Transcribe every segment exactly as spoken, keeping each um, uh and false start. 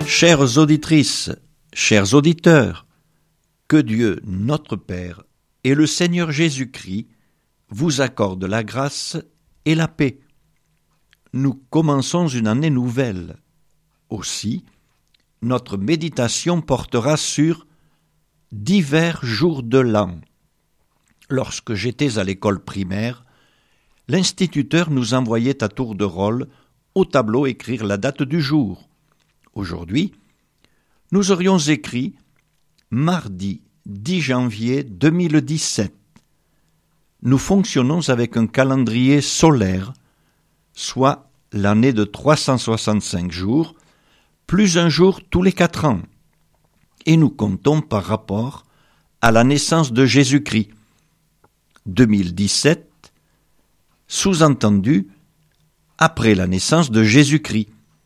Chères auditrices, chers auditeurs, que Dieu, notre Père, et le Seigneur Jésus-Christ vous accordent la grâce et la paix. Nous commençons une année nouvelle. Aussi, notre méditation portera sur divers jours de l'an. Lorsque j'étais à l'école primaire, l'instituteur nous envoyait à tour de rôle au tableau écrire la date du jour. Aujourd'hui, nous aurions écrit mardi dix janvier deux mille dix-sept. Nous fonctionnons avec un calendrier solaire, soit l'année de trois cent soixante-cinq jours, plus un jour tous les quatre ans. Et nous comptons par rapport à la naissance de Jésus-Christ. deux mille dix-sept, sous-entendu, après la naissance de Jésus-Christ.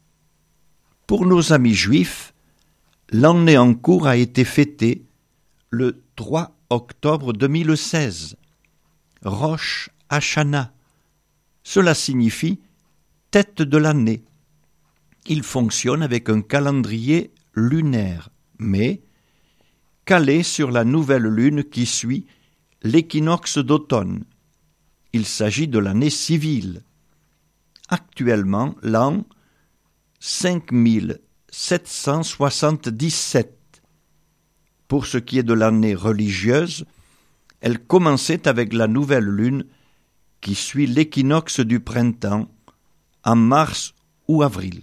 Pour nos amis juifs, l'année en cours a été fêtée le trois octobre deux mille seize, Rosh Hashanah. Cela signifie tête de l'année. Il fonctionne avec un calendrier lunaire, mais calé sur la nouvelle lune qui suit l'équinoxe d'automne. Il s'agit de l'année civile. Actuellement, l'an cinq mille sept cent soixante-dix-sept. Pour ce qui est de l'année religieuse, elle commençait avec la nouvelle lune qui suit l'équinoxe du printemps en mars ou avril.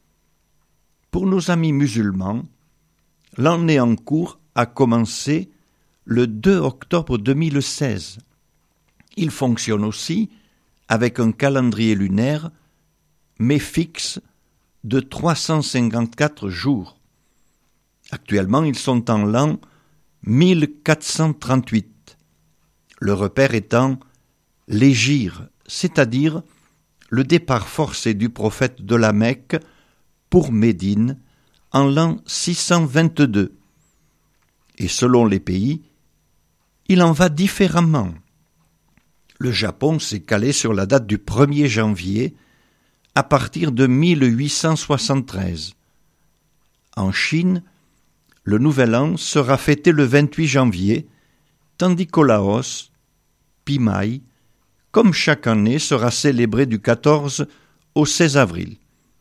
Pour nos amis musulmans, l'année en cours a commencé le deux octobre deux mille seize. Il fonctionne aussi avec un calendrier lunaire, mais fixe, de trois cent cinquante-quatre jours. Actuellement, ils sont en l'an mille quatre cent trente-huit. Le repère étant l'hégire, c'est-à-dire le départ forcé du prophète de la Mecque pour Médine en l'an six cent vingt-deux. Et selon les pays, il en va différemment. Le Japon s'est calé sur la date du premier janvier à partir de mille huit cent soixante-treize. En Chine, le nouvel an sera fêté le vingt-huit janvier, tandis qu'au Laos, Pi-Mai, comme chaque année, sera célébré du quatorze au seize avril.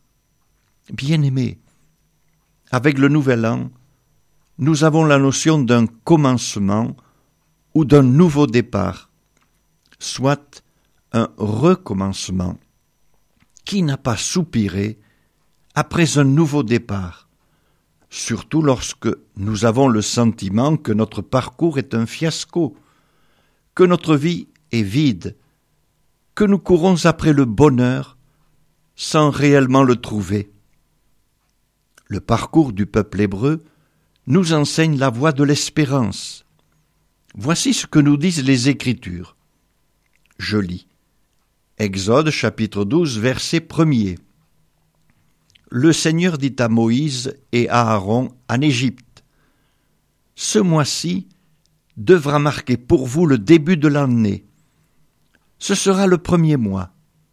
Bien-aimés, avec le nouvel an, nous avons la notion d'un commencement ou d'un nouveau départ, soit un recommencement. Qui n'a pas soupiré après un nouveau départ, surtout lorsque nous avons le sentiment que notre parcours est un fiasco, que notre vie est vide, que nous courons après le bonheur sans réellement le trouver. Le parcours du peuple hébreu nous enseigne la voie de l'espérance. Voici ce que nous disent les Écritures. Je lis. Exode chapitre douze, verset premier. Le Seigneur dit à Moïse et à Aaron en Égypte, « Ce mois-ci devra marquer pour vous le début de l'année. Ce sera le premier mois. »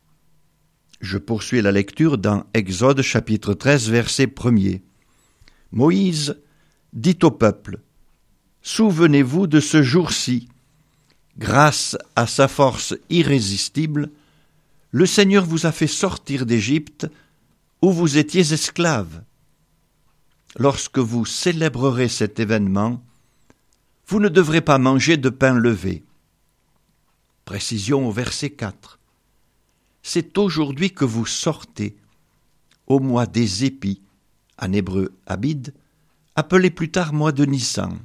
Je poursuis la lecture dans Exode chapitre treize, verset premier. Moïse dit au peuple, « Souvenez-vous de ce jour-ci. Grâce à sa force irrésistible, le Seigneur vous a fait sortir d'Égypte où vous étiez esclaves. Lorsque vous célébrerez cet événement, vous ne devrez pas manger de pain levé. » Précision au verset quatre. C'est aujourd'hui que vous sortez, au mois des épis, en hébreu Abid, appelé plus tard mois de Nissan.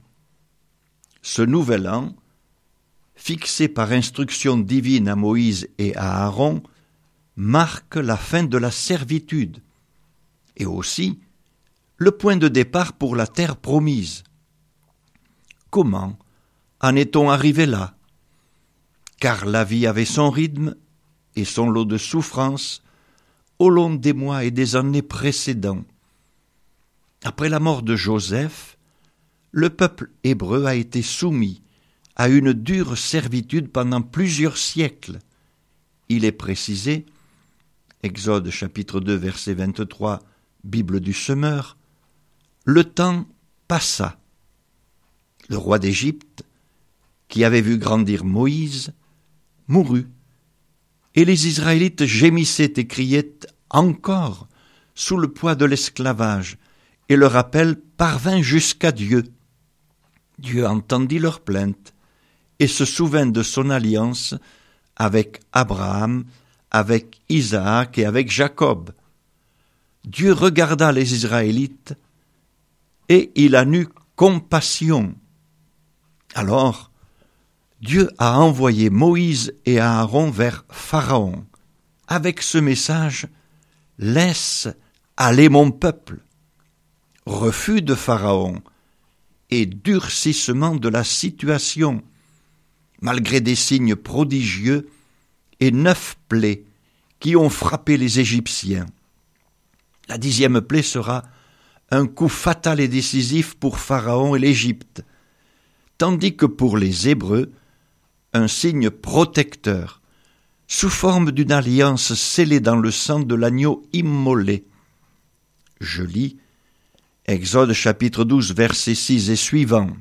Ce nouvel an, fixé par instruction divine à Moïse et à Aaron, marque la fin de la servitude et aussi le point de départ pour la terre promise. Comment en est-on arrivé là? Car la vie avait son rythme et son lot de souffrances au long des mois et des années précédents. Après la mort de Joseph, le peuple hébreu a été soumis à une dure servitude pendant plusieurs siècles. Il est précisé, Exode chapitre deux, verset vingt-trois, Bible du Semeur, le temps passa. Le roi d'Égypte, qui avait vu grandir Moïse, mourut, et les Israélites gémissaient et criaient encore sous le poids de l'esclavage, et leur appel parvint jusqu'à Dieu. Dieu entendit leurs plaintes et se souvint de son alliance avec Abraham, avec Isaac et avec Jacob. Dieu regarda les Israélites et il en eut compassion. Alors, Dieu a envoyé Moïse et Aaron vers Pharaon, avec ce message « Laisse aller mon peuple ». Refus de Pharaon et durcissement de la situation, malgré des signes prodigieux et neuf plaies qui ont frappé les Égyptiens. La dixième plaie sera un coup fatal et décisif pour Pharaon et l'Égypte, tandis que pour les Hébreux, un signe protecteur, sous forme d'une alliance scellée dans le sang de l'agneau immolé. Je lis Exode chapitre douze, versets six et suivants.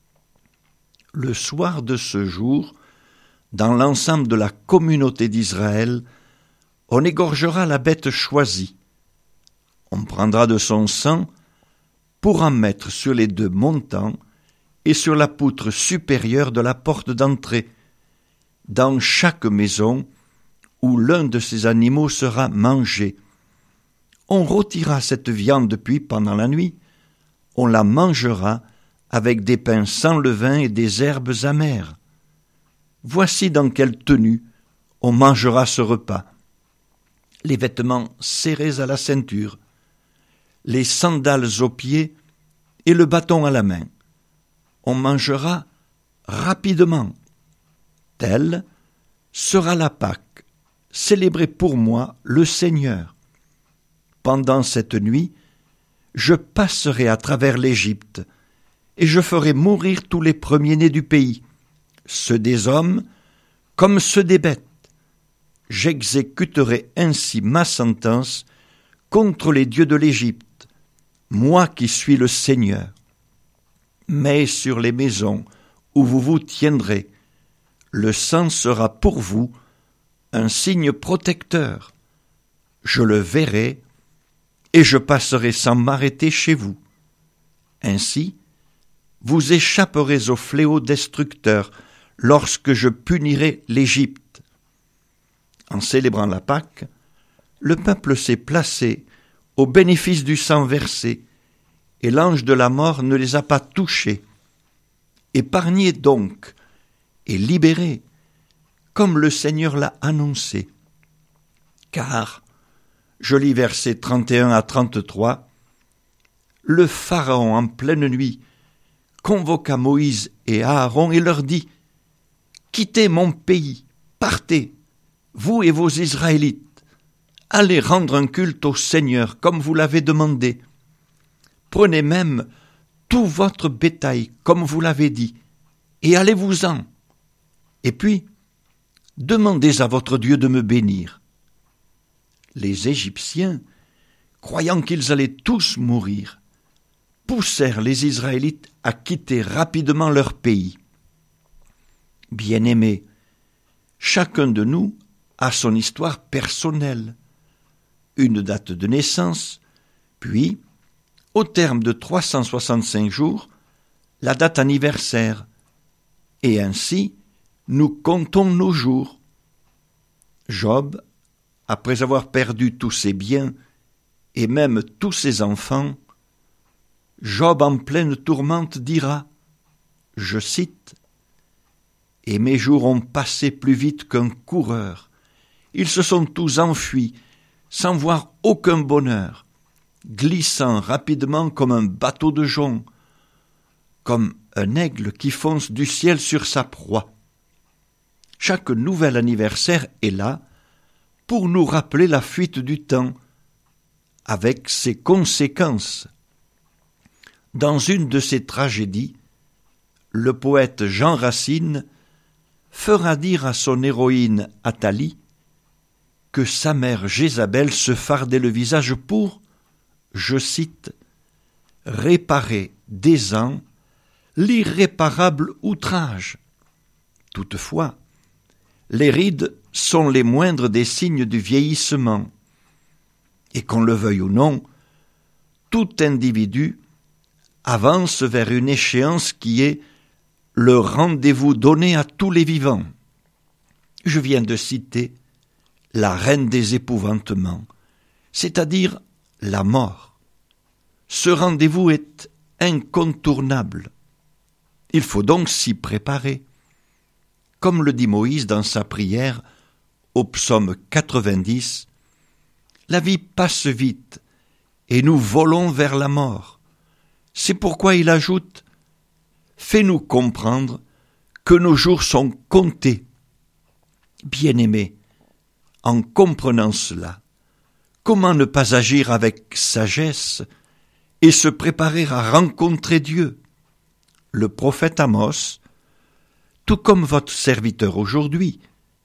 Le soir de ce jour, dans l'ensemble de la communauté d'Israël, on égorgera la bête choisie. On prendra de son sang pour en mettre sur les deux montants et sur la poutre supérieure de la porte d'entrée, dans chaque maison où l'un de ces animaux sera mangé. On rôtira cette viande, puis pendant la nuit, on la mangera avec des pains sans levain et des herbes amères. Voici dans quelle tenue on mangera ce repas. Les vêtements serrés à la ceinture, les sandales aux pieds et le bâton à la main. On mangera rapidement. Telle sera la Pâque, célébrée pour moi le Seigneur. Pendant cette nuit, je passerai à travers l'Égypte, et je ferai mourir tous les premiers-nés du pays, ceux des hommes comme ceux des bêtes. J'exécuterai ainsi ma sentence contre les dieux de l'Égypte, moi qui suis le Seigneur. Mais sur les maisons où vous vous tiendrez, le sang sera pour vous un signe protecteur. Je le verrai et je passerai sans m'arrêter chez vous. Ainsi, vous échapperez au fléau destructeur lorsque je punirai l'Égypte. En célébrant la Pâque, le peuple s'est placé au bénéfice du sang versé, et l'ange de la mort ne les a pas touchés. Épargnés donc et libérés, comme le Seigneur l'a annoncé. Car, je lis versets trente et un à trente-trois, le Pharaon en pleine nuit convoqua Moïse et Aaron et leur dit « Quittez mon pays, partez, vous et vos Israélites, allez rendre un culte au Seigneur comme vous l'avez demandé. Prenez même tout votre bétail comme vous l'avez dit, et allez-vous-en. Et puis, demandez à votre Dieu de me bénir. » Les Égyptiens, croyant qu'ils allaient tous mourir, poussèrent les Israélites à quitter rapidement leur pays. Bien-aimés, chacun de nous a son histoire personnelle, une date de naissance, puis, au terme de trois cent soixante-cinq jours, la date anniversaire, et ainsi nous comptons nos jours. Job, après avoir perdu tous ses biens et même tous ses enfants, Job en pleine tourmente dira, je cite, « Et mes jours ont passé plus vite qu'un coureur, ils se sont tous enfuis, sans voir aucun bonheur, glissant rapidement comme un bateau de jonc, comme un aigle qui fonce du ciel sur sa proie. » Chaque nouvel anniversaire est là pour nous rappeler la fuite du temps, avec ses conséquences. Dans une de ses tragédies, le poète Jean Racine fera dire à son héroïne Athalie que sa mère Jézabel se fardait le visage pour, je cite, réparer des ans l'irréparable outrage. Toutefois, les rides sont les moindres des signes du vieillissement. Et qu'on le veuille ou non, tout individu avance vers une échéance qui est le rendez-vous donné à tous les vivants. Je viens de citer la reine des épouvantements, c'est-à-dire la mort. Ce rendez-vous est incontournable. Il faut donc s'y préparer. Comme le dit Moïse dans sa prière au psaume quatre-vingt-dix, la vie passe vite et nous volons vers la mort. C'est pourquoi il ajoute « Fais-nous comprendre que nos jours sont comptés. » Bien-aimés, en comprenant cela, comment ne pas agir avec sagesse et se préparer à rencontrer Dieu? Le prophète Amos, tout comme votre serviteur aujourd'hui,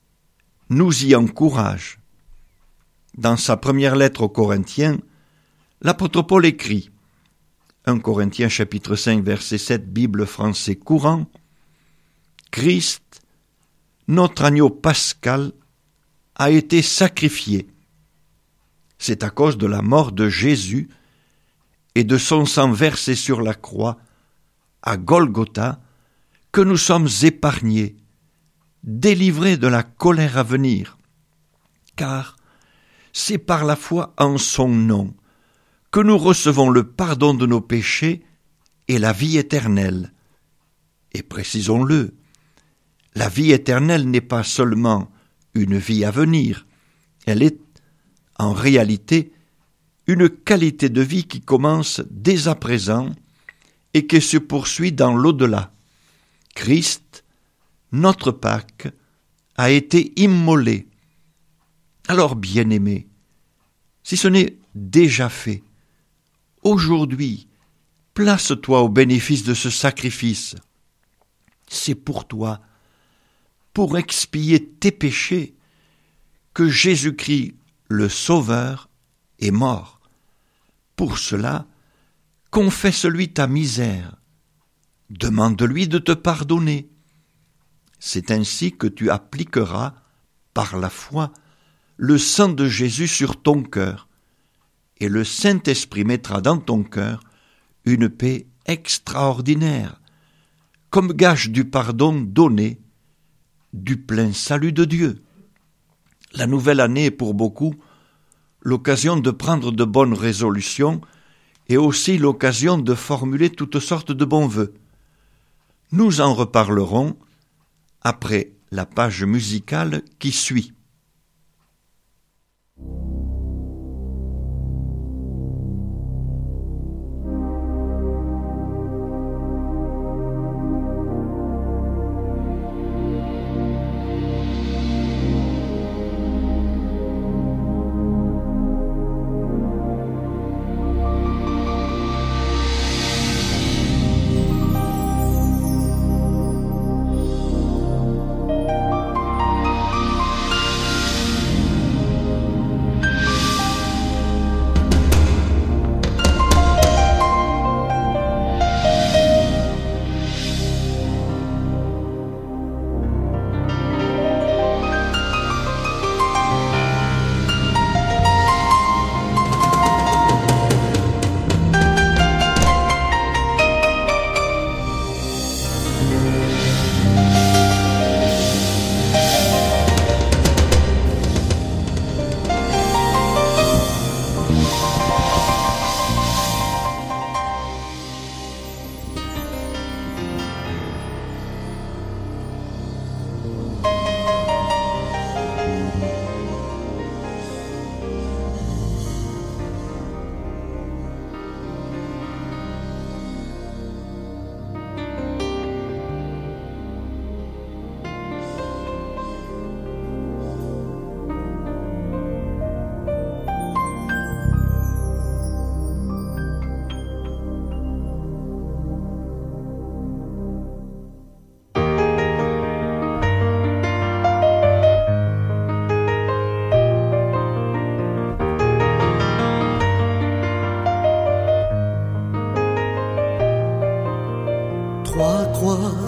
nous y encourage. Dans sa première lettre aux Corinthiens, l'apôtre Paul écrit, un Corinthiens chapitre cinq verset sept, Bible français courant, « Christ, notre agneau pascal, a été sacrifié. C'est à cause de la mort de Jésus et de son sang versé sur la croix, à Golgotha, que nous sommes épargnés, délivrés de la colère à venir. Car c'est par la foi en son nom que nous recevons le pardon de nos péchés et la vie éternelle. Et précisons-le, la vie éternelle n'est pas seulement une vie à venir, elle est en réalité une qualité de vie qui commence dès à présent et qui se poursuit dans l'au-delà. Christ, notre Pâque, a été immolé. Alors, bien-aimés, si ce n'est déjà fait, aujourd'hui, place-toi au bénéfice de ce sacrifice. C'est pour toi, pour expier tes péchés, que Jésus-Christ, le Sauveur, est mort. Pour cela, confesse-lui ta misère. Demande-lui de te pardonner. C'est ainsi que tu appliqueras, par la foi, le sang de Jésus sur ton cœur, et le Saint-Esprit mettra dans ton cœur une paix extraordinaire, comme gage du pardon donné, du plein salut de Dieu. La nouvelle année est pour beaucoup l'occasion de prendre de bonnes résolutions et aussi l'occasion de formuler toutes sortes de bons vœux. Nous en reparlerons après la page musicale qui suit.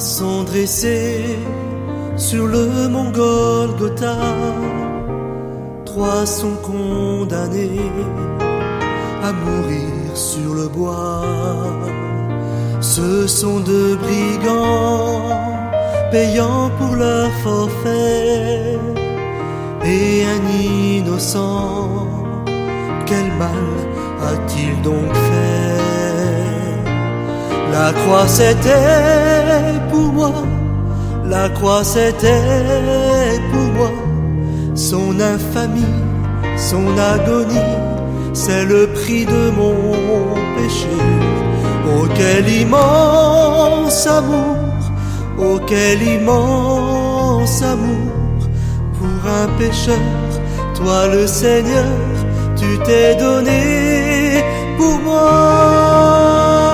sont dressés sur le mont Golgotha. Trois sont condamnés à mourir sur le bois. Ce sont deux brigands payant pour leur forfait, et un innocent, quel mal a-t-il donc fait? La croix c'était pour moi, la croix c'était pour moi, son infamie, son agonie, c'est le prix de mon péché. Oh quel immense amour, oh quel immense amour, pour un pécheur, toi le Seigneur, tu t'es donné pour moi.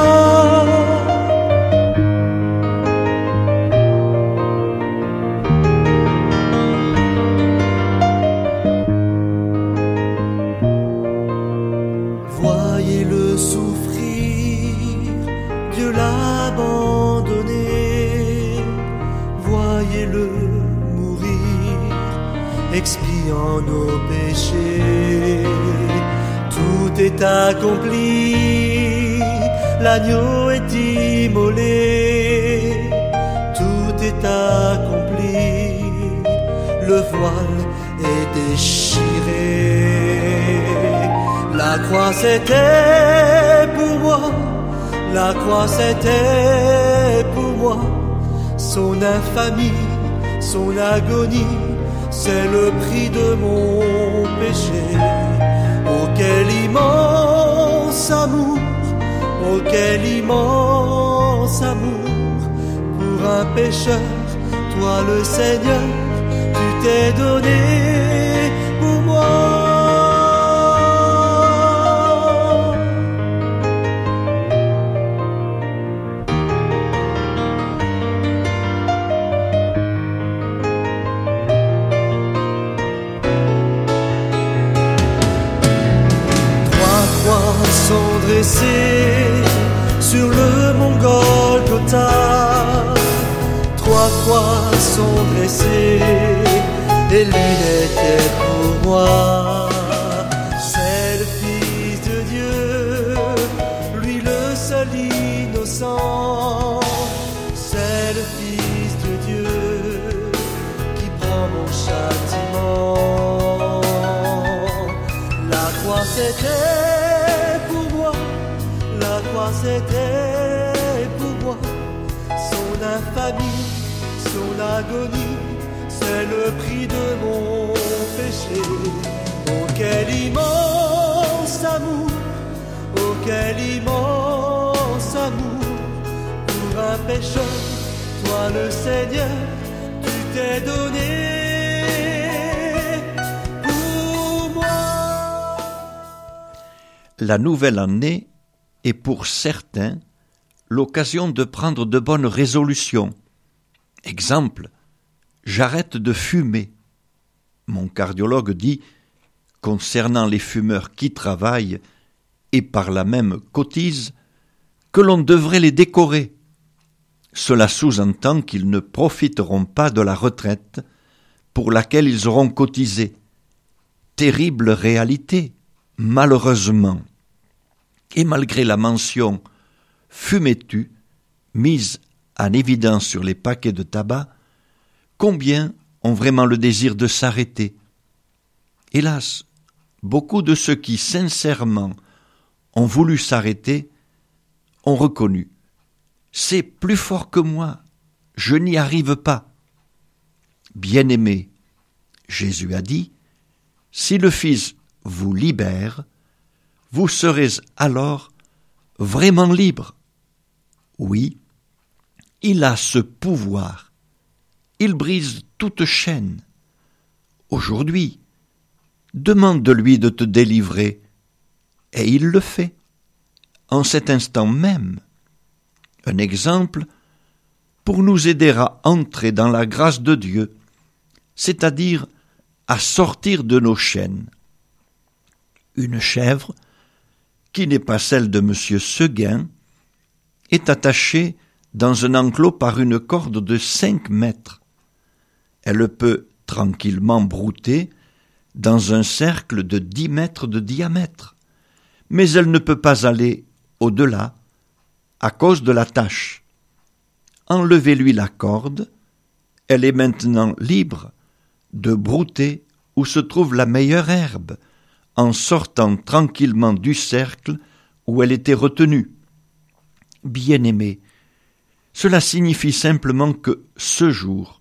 Voyez-le souffrir, Dieu l'a abandonné. Voyez-le mourir, expiant nos péchés. Tout est accompli, l'agneau est immolé. Tout est accompli, le voile est déchiré. La croix c'était pour moi, la croix c'était pour moi, son infamie, son agonie, c'est le prix de mon péché. Oh quel immense amour, oh quel immense amour, pour un pécheur, toi le Seigneur, tu t'es donné pour moi. Sont dressés sur le mont Golgotha. Trois croix sont dressées et l'une était pour moi. C'est le Fils de Dieu, lui le seul innocent. C'est le Fils de Dieu qui prend mon châtiment. La croix c'était la croix c'était pour moi, son infamie, son agonie, c'est le prix de mon péché. Oh quel immense amour, oh quel immense amour, pour un pécheur, toi le Seigneur, tu t'es donné pour moi. La nouvelle année est pour certains l'occasion de prendre de bonnes résolutions. Exemple, j'arrête de fumer. Mon cardiologue dit, concernant les fumeurs qui travaillent et par là même cotisent, que l'on devrait les décorer. Cela sous-entend qu'ils ne profiteront pas de la retraite pour laquelle ils auront cotisé. Terrible réalité, malheureusement. Et malgré la mention « fumais-tu » mise en évidence sur les paquets de tabac, combien ont vraiment le désir de s'arrêter? Hélas, beaucoup de ceux qui sincèrement ont voulu s'arrêter ont reconnu « c'est plus fort que moi, je n'y arrive pas ». Bien-aimés, Jésus a dit « si le Fils vous libère, vous serez alors vraiment libre. » Oui, il a ce pouvoir. Il brise toute chaîne. Aujourd'hui, demande-lui de te délivrer, et il le fait, en cet instant même. Un exemple pour nous aider à entrer dans la grâce de Dieu, c'est-à-dire à sortir de nos chaînes. Une chèvre, qui n'est pas celle de Monsieur Seguin, est attachée dans un enclos par une corde de cinq mètres. Elle peut tranquillement brouter dans un cercle de dix mètres de diamètre, mais elle ne peut pas aller au-delà à cause de la tâche. Enlevez-lui la corde, elle est maintenant libre de brouter où se trouve la meilleure herbe, en sortant tranquillement du cercle où elle était retenue. Bien-aimé, cela signifie simplement que ce jour,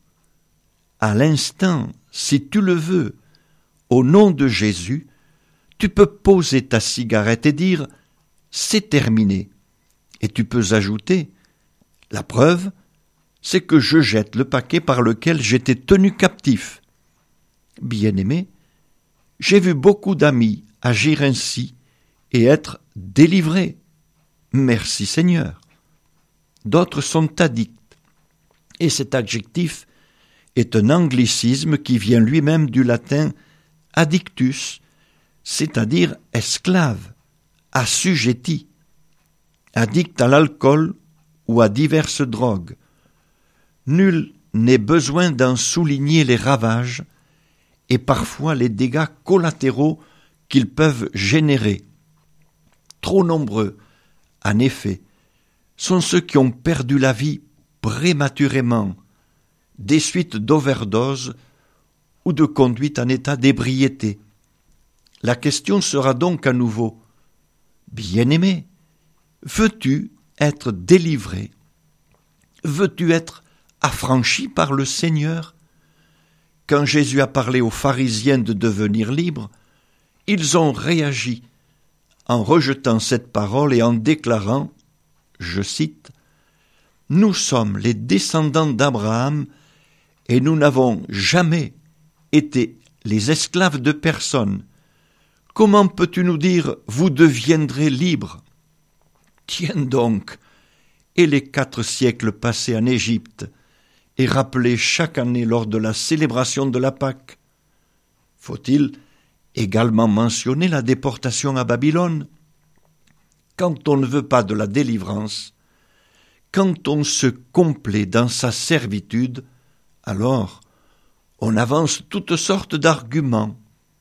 à l'instant, si tu le veux, au nom de Jésus, tu peux poser ta cigarette et dire « c'est terminé ». Et tu peux ajouter « la preuve, c'est que je jette le paquet par lequel j'étais tenu captif ». Bien-aimé, j'ai vu beaucoup d'amis agir ainsi et être délivrés. Merci Seigneur. D'autres sont addicts. Et cet adjectif est un anglicisme qui vient lui-même du latin addictus, c'est-à-dire esclave, assujetti, addict à l'alcool ou à diverses drogues. Nul n'est besoin d'en souligner les ravages et parfois les dégâts collatéraux qu'ils peuvent générer. Trop nombreux, en effet, sont ceux qui ont perdu la vie prématurément, des suites d'overdose ou de conduite en état d'ébriété. La question sera donc à nouveau « Bien-aimé, veux-tu être délivré? Veux-tu être affranchi par le Seigneur ?» Quand Jésus a parlé aux pharisiens de devenir libres, ils ont réagi en rejetant cette parole et en déclarant, je cite, « Nous sommes les descendants d'Abraham et nous n'avons jamais été les esclaves de personne. Comment peux-tu nous dire « vous deviendrez libres » ? Tiens donc, et les quatre siècles passés en Égypte et rappelés chaque année lors de la célébration de la Pâque. Faut-il également mentionner la déportation à Babylone ? Quand on ne veut pas de la délivrance, quand on se complaît dans sa servitude, alors on avance toutes sortes d'arguments.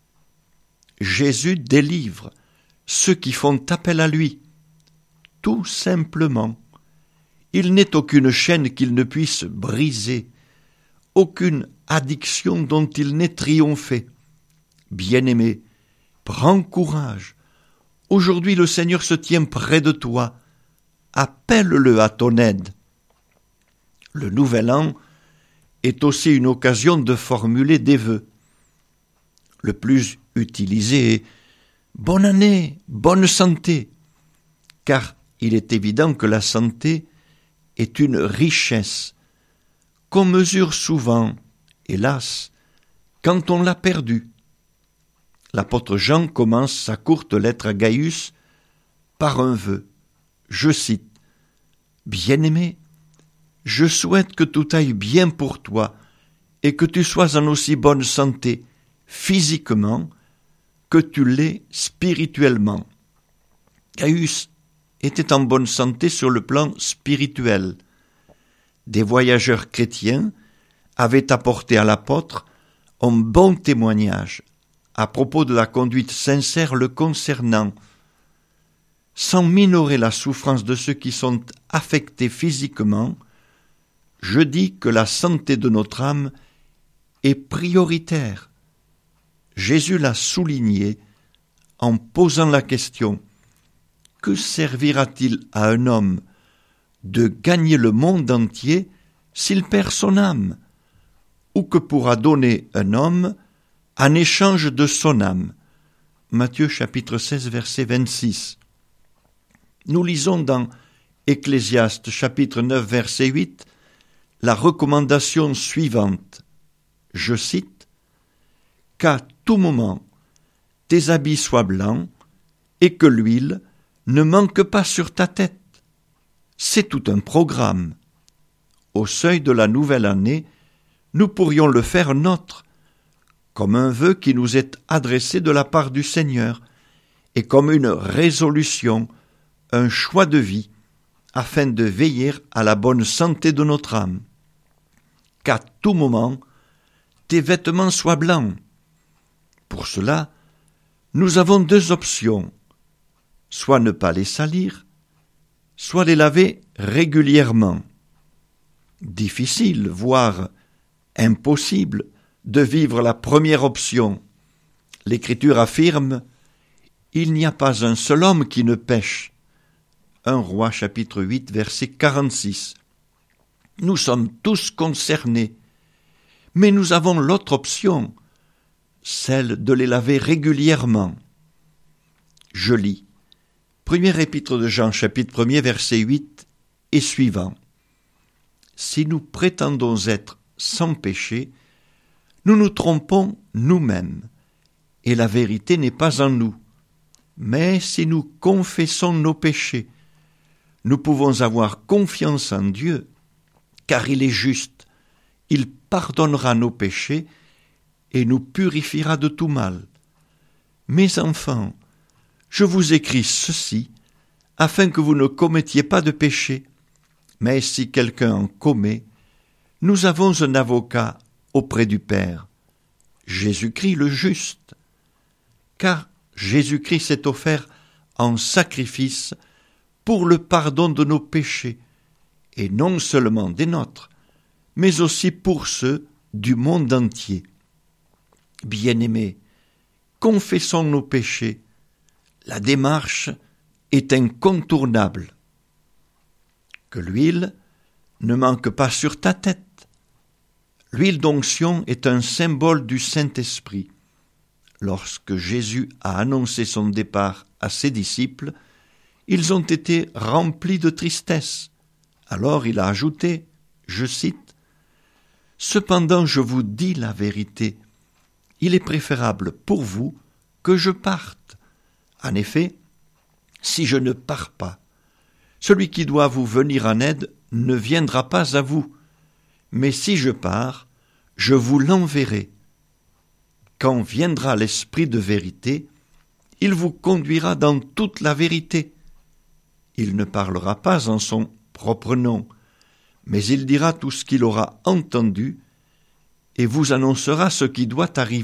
Jésus délivre ceux qui font appel à lui, tout simplement. Il n'est aucune chaîne qu'il ne puisse briser, aucune addiction dont il n'ait triomphé. Bien-aimé, prends courage. Aujourd'hui le Seigneur se tient près de toi. Appelle-le à ton aide. Le nouvel an est aussi une occasion de formuler des vœux. Le plus utilisé est « bonne année, bonne santé », car il est évident que la santé est une richesse qu'on mesure souvent, hélas, quand on l'a perdue. L'apôtre Jean commence sa courte lettre à Gaius par un vœu. Je cite, « Bien-aimé, je souhaite que tout aille bien pour toi et que tu sois en aussi bonne santé physiquement que tu l'es spirituellement. » Gaius était en bonne santé sur le plan spirituel. Des voyageurs chrétiens avaient apporté à l'apôtre un bon témoignage à propos de la conduite sincère le concernant. Sans minorer la souffrance de ceux qui sont affectés physiquement, je dis que la santé de notre âme est prioritaire. Jésus l'a souligné en posant la question « Que servira-t-il à un homme de gagner le monde entier s'il perd son âme ? Ou que pourra donner un homme en échange de son âme ?» Matthieu chapitre seize verset vingt-six. Nous lisons dans Ecclésiaste chapitre neuf verset huit la recommandation suivante. Je cite, « Qu'à tout moment tes habits soient blancs et que l'huile ne manque pas sur ta tête. » C'est tout un programme. Au seuil de la nouvelle année, nous pourrions le faire nôtre, comme un vœu qui nous est adressé de la part du Seigneur, et comme une résolution, un choix de vie, afin de veiller à la bonne santé de notre âme. Qu'à tout moment, tes vêtements soient blancs. Pour cela, nous avons deux options, soit ne pas les salir, soit les laver régulièrement. Difficile, voire impossible, de vivre la première option. L'Écriture affirme « Il n'y a pas un seul homme qui ne pêche ». un Roi chapitre huit verset quarante-six. Nous sommes tous concernés, mais nous avons l'autre option, celle de les laver régulièrement. Je lis. Premier épître de Jean chapitre un verset huit et suivant. Si nous prétendons être sans péché, nous nous trompons nous-mêmes, et la vérité n'est pas en nous. Mais si nous confessons nos péchés, nous pouvons avoir confiance en Dieu, car il est juste. Il pardonnera nos péchés et nous purifiera de tout mal. Mes enfants, je vous écris ceci, afin que vous ne commettiez pas de péché. Mais si quelqu'un en commet, nous avons un avocat auprès du Père, Jésus-Christ le juste. Car Jésus-Christ s'est offert en sacrifice pour le pardon de nos péchés, et non seulement des nôtres, mais aussi pour ceux du monde entier. Bien-aimés, confessons nos péchés. La démarche est incontournable. Que l'huile ne manque pas sur ta tête. L'huile d'onction est un symbole du Saint-Esprit. Lorsque Jésus a annoncé son départ à ses disciples, ils ont été remplis de tristesse. Alors il a ajouté, je cite, « Cependant je vous dis la vérité, il est préférable pour vous que je parte. En effet, si je ne pars pas, celui qui doit vous venir en aide ne viendra pas à vous, mais si je pars, je vous l'enverrai. Quand viendra l'Esprit de vérité, il vous conduira dans toute la vérité. Il ne parlera pas en son propre nom, mais il dira tout ce qu'il aura entendu et vous annoncera ce qui doit arriver. »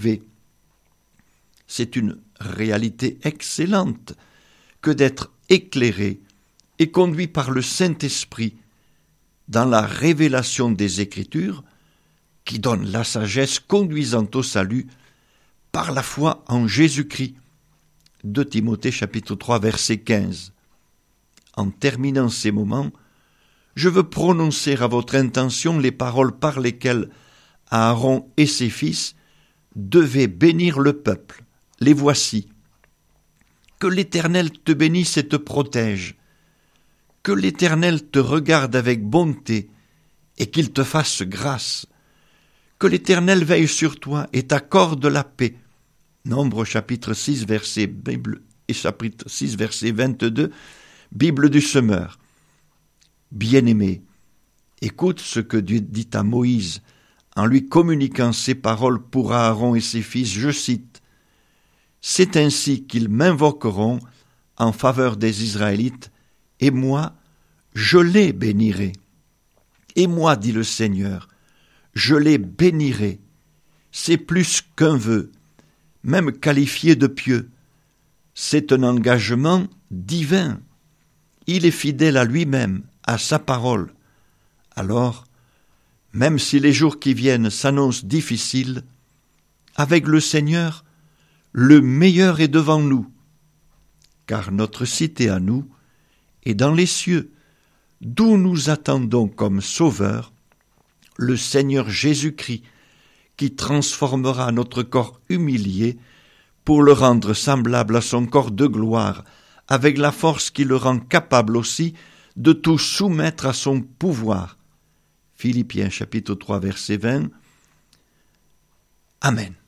C'est une réalité excellente que d'être éclairé et conduit par le Saint-Esprit dans la révélation des Écritures qui donne la sagesse conduisant au salut par la foi en Jésus-Christ. deux Timothée chapitre trois verset quinze. En terminant ces moments, je veux prononcer à votre intention les paroles par lesquelles Aaron et ses fils devaient bénir le peuple. Les voici. Que l'Éternel te bénisse et te protège. Que l'Éternel te regarde avec bonté et qu'il te fasse grâce. Que l'Éternel veille sur toi et t'accorde la paix. Nombre chapitre six verset Bible et chapitre six verset vingt-deux. Bible du Semeur. Bien-aimé, écoute ce que Dieu dit à Moïse en lui communiquant ces paroles pour Aaron et ses fils, je cite, « C'est ainsi qu'ils m'invoqueront en faveur des Israélites, et moi, je les bénirai. Et moi, dit le Seigneur, je les bénirai. C'est plus qu'un vœu, même qualifié de pieux. C'est un engagement divin. Il est fidèle à lui-même, à sa parole. Alors, même si les jours qui viennent s'annoncent difficiles, avec le Seigneur, le meilleur est devant nous, car notre cité à nous est dans les cieux, d'où nous attendons comme Sauveur le Seigneur Jésus-Christ, qui transformera notre corps humilié pour le rendre semblable à son corps de gloire, avec la force qui le rend capable aussi de tout soumettre à son pouvoir. Philippiens chapitre trois verset vingt. Amen.